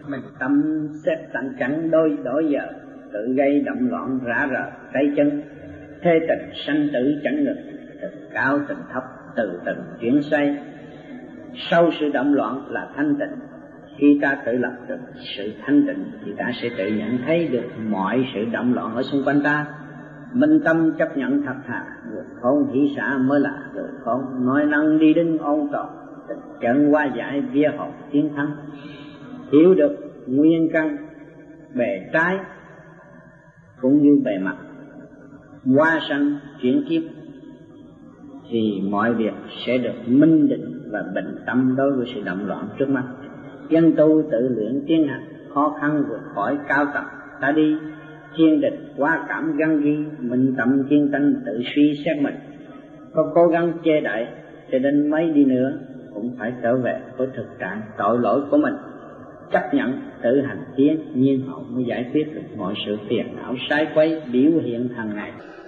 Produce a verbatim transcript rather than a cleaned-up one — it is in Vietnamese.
Mình tâm xét tận chẳng đôi đổi giờ, tự gây động loạn rã rờ tay chân. Thế tình sanh tử chẳng ngừng, từ cao tình thấp từ từ chuyển xoay. Sau sự động loạn là thanh tịnh. Khi ta tự lập được sự thanh tịnh thì ta sẽ tự nhận thấy được mọi sự động loạn ở xung quanh ta. Minh tâm chấp nhận thật thà, người khôn hỷ xả mới là người khôn. Nói năng đi đến ôn tồn, tình trận qua giải vía hồn tiến thắng. Hiểu được nguyên căn bề trái cũng như bề mặt, qua sanh chuyển kiếp, thì mọi việc sẽ được minh định và bình tâm đối với sự động loạn trước mắt. Dân tu tự luyện tiến hành, khó khăn vượt khỏi cao tầm. Ta đi thiên địch qua cảm găng ghi, minh tâm kiên tinh tự suy xét mình. Có cố gắng che đậy cho đến mấy đi nữa cũng phải trở về với thực trạng tội lỗi của mình. Chấp nhận tự hành tiến, nhiên hậu mới giải quyết được mọi sự phiền não sai quấy biểu hiện hàng ngày.